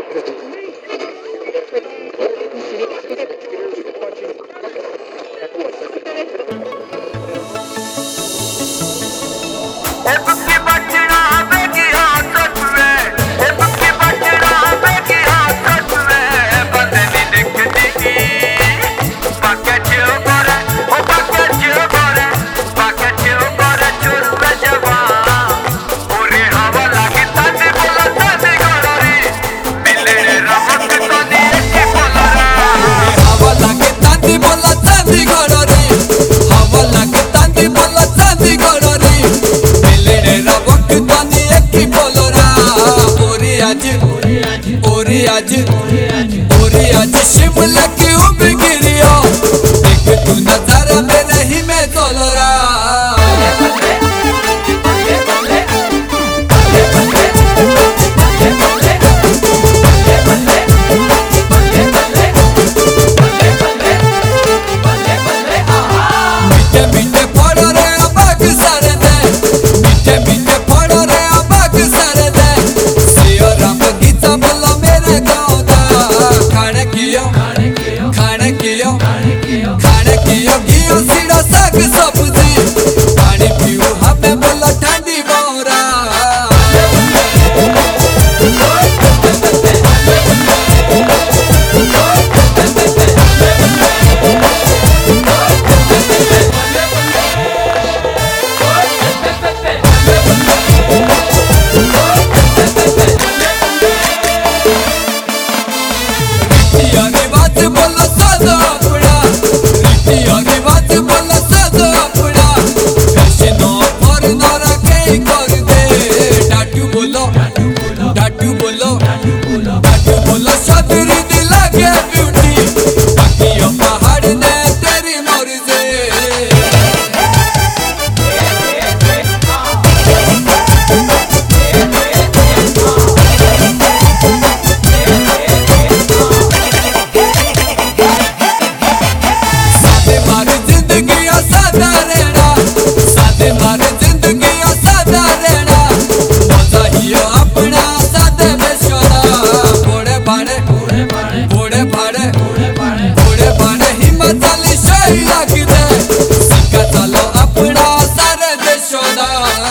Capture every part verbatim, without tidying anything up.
ओरी आज ओरी आज शिमला की उब गिरियो देख तू नजारा मेरे ही में तोलरा मीठे मीठे फड़ो रे अबाग सारे दे मीठे मीठे फड़ो रे अबाग सारे दे सियो राम गीता बोलो मेरे गाँव दा खाने कियो खाने कियो खाने कियो गियो सीढ़ा साग सब्जी पानी पियो हमें बोलो ठंडी बोरा डाटू बोलो डाटू बोलो सदरी दिल के ब्यूटी बाकी यो पहाड़ ने तेरी मर्जी सादे मारी जिंदगी सादा रहना सादे मारी जिंदगी सादा रहना मजा ही अपना सादे बेशोदा घोड़े भाड़े घोड़े भाड़े घोड़े भाड़े हिम्मत वाली शाही लगी दे सिक्का चलो अपना सारे देशोदा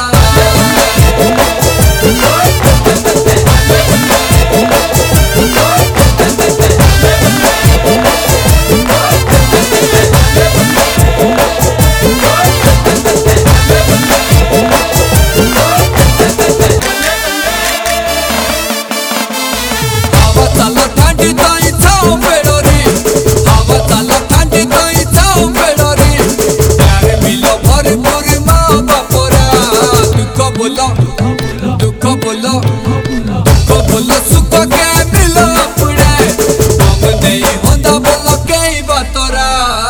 चलो ठंडी ताई छाओ पेड़ोरी हवा चलो ठंडी ताई छाओ पेड़ोरी प्यार मिलो भरपूर माँ बापोरा दुख बोलो दुख बोलो दुख बोलो सुख के मिलो अपने हम नहीं होंदा बोलो कई बातोरा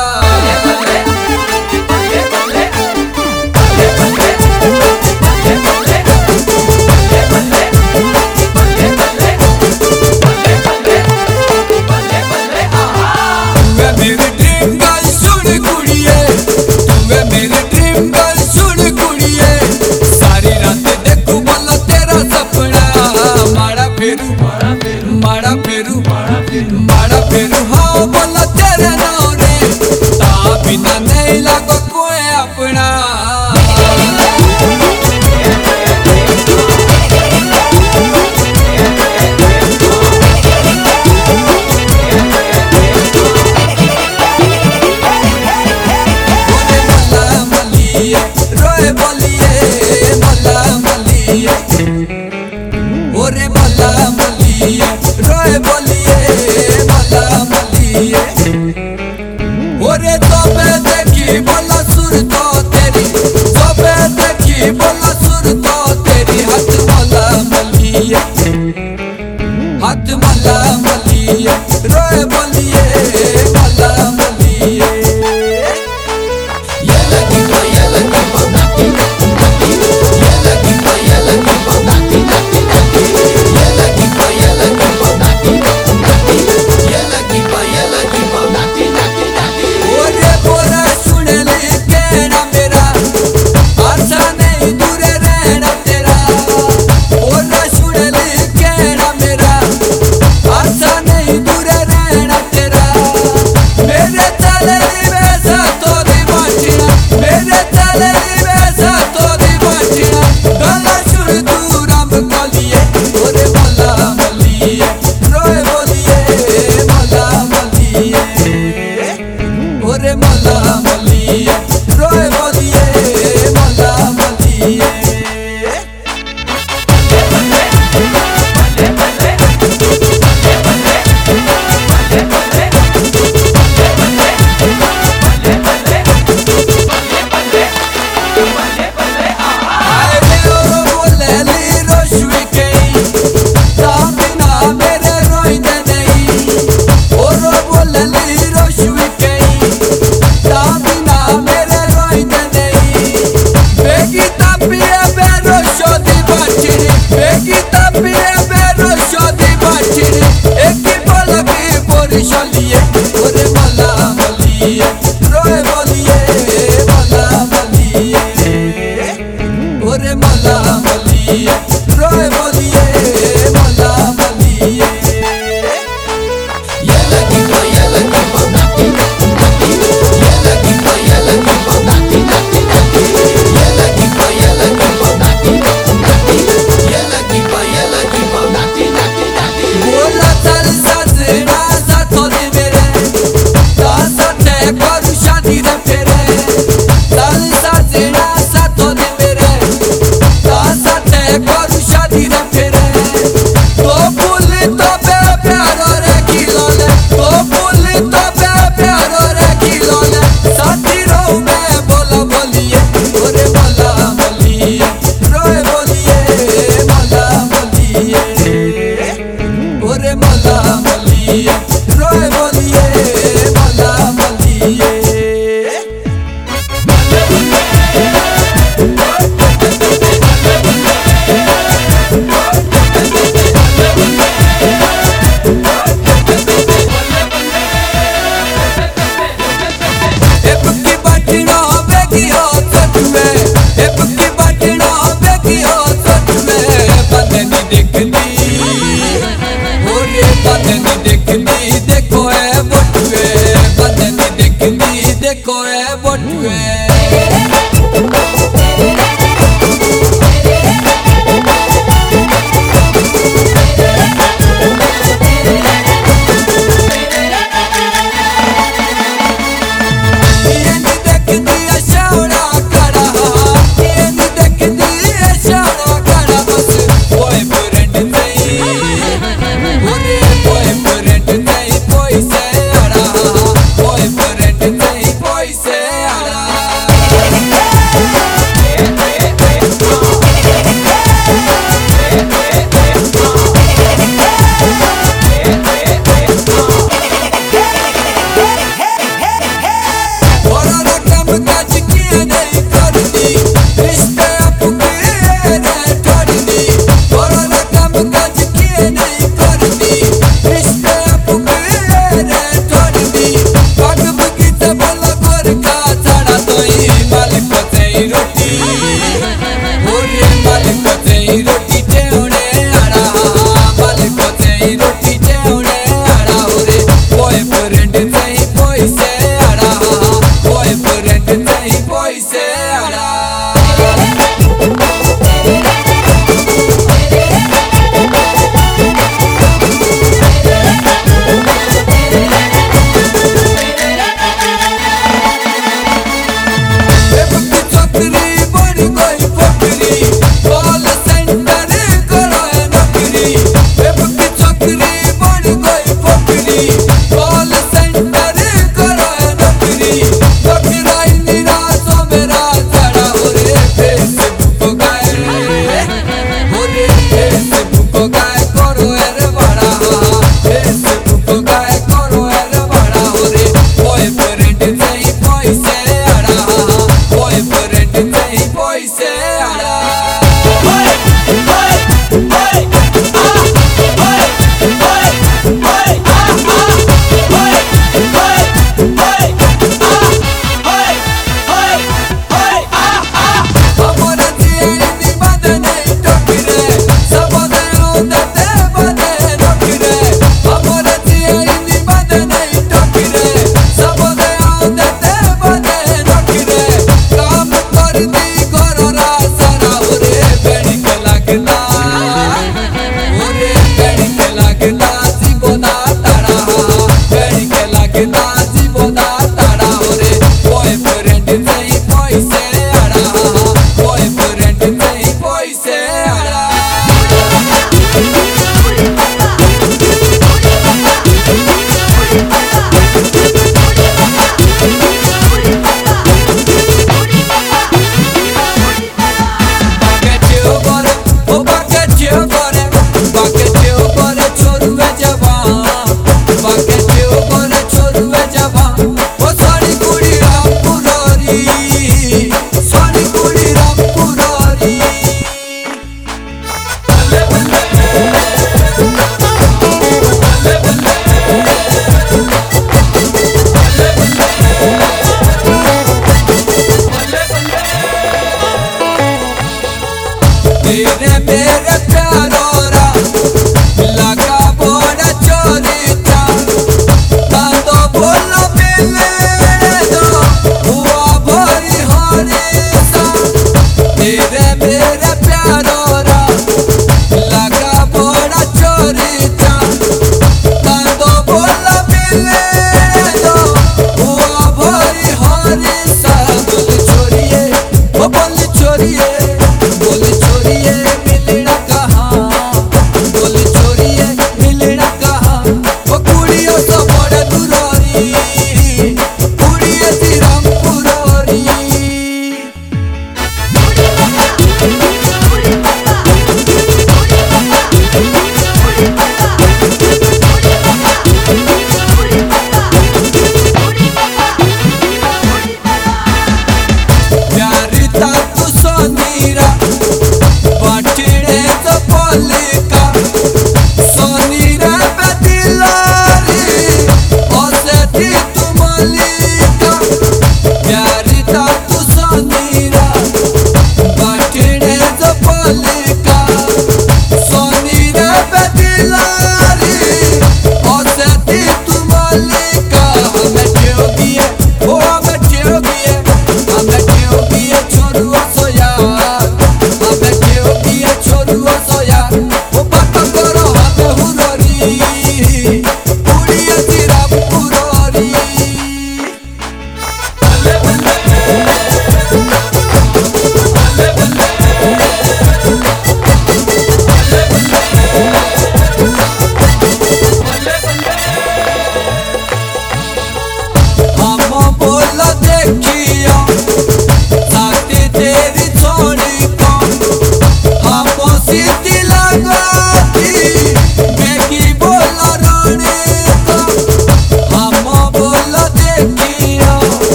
मेरी ड्रीम गर्ल सुन कुड़िए तू मेरी ड्रीम गर्ल सुन कुड़िए सारी रात देखू बोलो तेरा सपना माड़ा फेरू माड़ा फेरू माड़ा फेरू हाँ बोलो तेरे नाम रे ता बिना नहीं लगो कोई अपना ओरे मल्ला मलिए रोए बोलिए मल्ला मलिए ओरे तोबे देखी बोला सुर तो तेरी तोबे देखी बोला सुर तो तेरी हाथ मल्ला मलिए हाथ मल्ला मलिए रोए बोलिए मल्ला मलिए ये लगी तो ये लगी बनाती ये लगी तो ये लगी बनाती ये लगी तो ये लगी बनाती ये लगी तो ये लगी बनाती ओरे बोला सुन ले कहना मेरा आशा नहीं दूर रहना तेरा ओरे सुन ले कहना मेरा देखता